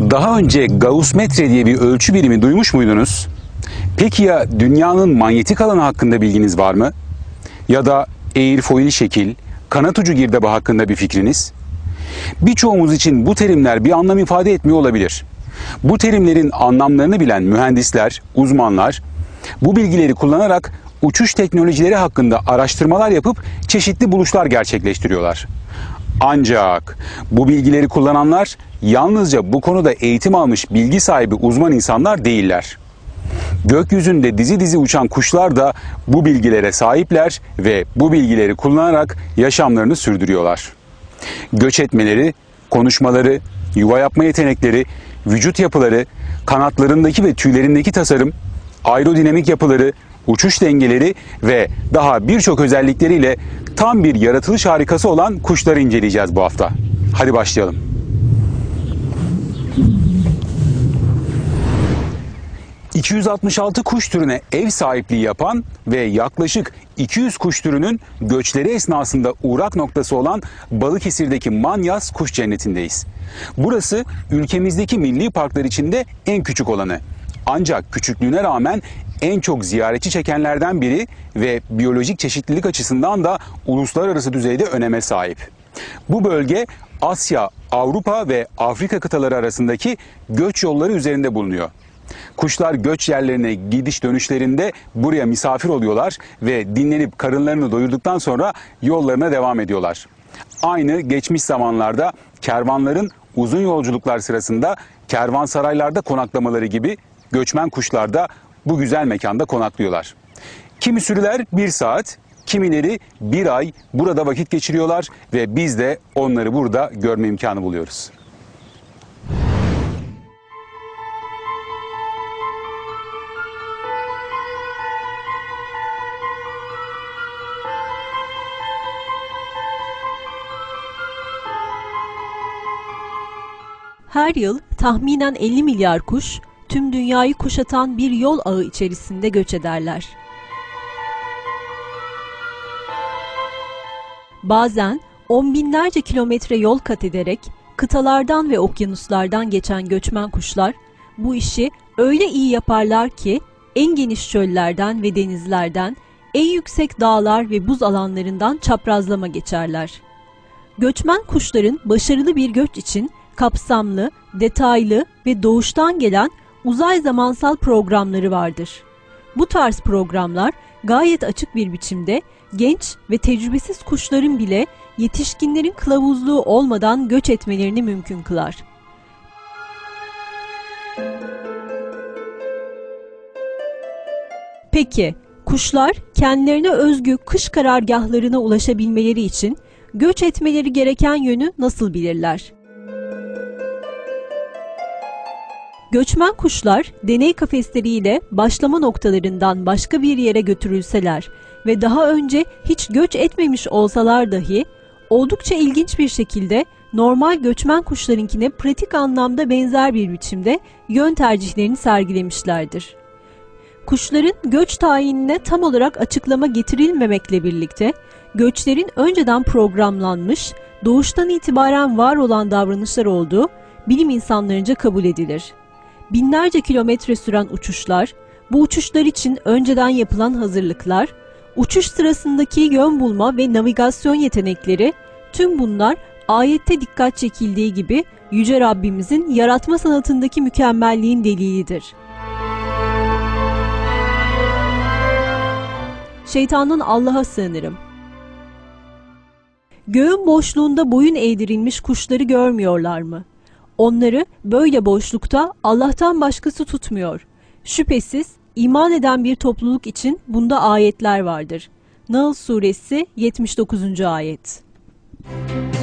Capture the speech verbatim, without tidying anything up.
Daha önce Gauss metre diye bir ölçü birimi duymuş muydunuz? Peki ya dünyanın manyetik alanı hakkında bilginiz var mı? Ya da eğri şekil, kanat ucu girdabı hakkında bir fikriniz? Birçoğumuz için bu terimler bir anlam ifade etmiyor olabilir. Bu terimlerin anlamlarını bilen mühendisler, uzmanlar bu bilgileri kullanarak uçuş teknolojileri hakkında araştırmalar yapıp çeşitli buluşlar gerçekleştiriyorlar. Ancak bu bilgileri kullananlar yalnızca bu konuda eğitim almış bilgi sahibi uzman insanlar değiller. Gökyüzünde dizi dizi uçan kuşlar da bu bilgilere sahipler ve bu bilgileri kullanarak yaşamlarını sürdürüyorlar. Göç etmeleri, konuşmaları, yuva yapma yetenekleri, vücut yapıları, kanatlarındaki ve tüylerindeki tasarım, aerodinamik yapıları, uçuş dengeleri ve daha birçok özellikleriyle tam bir yaratılış harikası olan kuşları inceleyeceğiz bu hafta. Hadi başlayalım. iki yüz altmış altı kuş türüne ev sahipliği yapan ve yaklaşık iki yüz kuş türünün göçleri esnasında uğrak noktası olan Balıkesir'deki Manyas Kuş Cenneti'ndeyiz. Burası ülkemizdeki milli parklar içinde en küçük olanı. Ancak küçüklüğüne rağmen en çok ziyaretçi çekenlerden biri ve biyolojik çeşitlilik açısından da uluslararası düzeyde öneme sahip. Bu bölge Asya, Avrupa ve Afrika kıtaları arasındaki göç yolları üzerinde bulunuyor. Kuşlar göç yerlerine gidiş dönüşlerinde buraya misafir oluyorlar ve dinlenip karınlarını doyurduktan sonra yollarına devam ediyorlar. Aynı geçmiş zamanlarda kervanların uzun yolculuklar sırasında kervansaraylarda konaklamaları gibi göçmen kuşlar da bu güzel mekanda konaklıyorlar. Kimi sürüler bir saat, kimileri bir ay burada vakit geçiriyorlar ve biz de onları burada görme imkanı buluyoruz. Her yıl tahminen elli milyar kuş tüm dünyayı kuşatan bir yol ağı içerisinde göç ederler. Bazen on binlerce kilometre yol kat ederek kıtalardan ve okyanuslardan geçen göçmen kuşlar bu işi öyle iyi yaparlar ki en geniş çöllerden ve denizlerden, en yüksek dağlar ve buz alanlarından çaprazlama geçerler. Göçmen kuşların başarılı bir göç için kapsamlı, detaylı ve doğuştan gelen uzay zamansal programları vardır. Bu tarz programlar gayet açık bir biçimde genç ve tecrübesiz kuşların bile yetişkinlerin kılavuzluğu olmadan göç etmelerini mümkün kılar. Peki, kuşlar kendilerine özgü kış karargahlarına ulaşabilmeleri için göç etmeleri gereken yönü nasıl bilirler? Göçmen kuşlar deney kafesleriyle başlama noktalarından başka bir yere götürülseler ve daha önce hiç göç etmemiş olsalar dahi oldukça ilginç bir şekilde normal göçmen kuşlarınkine pratik anlamda benzer bir biçimde yön tercihlerini sergilemişlerdir. Kuşların göç tayinine tam olarak açıklama getirilmemekle birlikte göçlerin önceden programlanmış, doğuştan itibaren var olan davranışlar olduğu bilim insanlarınca kabul edilir. Binlerce kilometre süren uçuşlar, bu uçuşlar için önceden yapılan hazırlıklar, uçuş sırasındaki yön bulma ve navigasyon yetenekleri, tüm bunlar ayette dikkat çekildiği gibi Yüce Rabbimizin yaratma sanatındaki mükemmelliğin delilidir. Şeytandan Allah'a sığınırım. Göğün boşluğunda boyun eğdirilmiş kuşları görmüyorlar mı? Onları böyle boşlukta Allah'tan başkası tutmuyor. Şüphesiz iman eden bir topluluk için bunda ayetler vardır. Nahl Suresi yetmiş dokuzuncu ayet.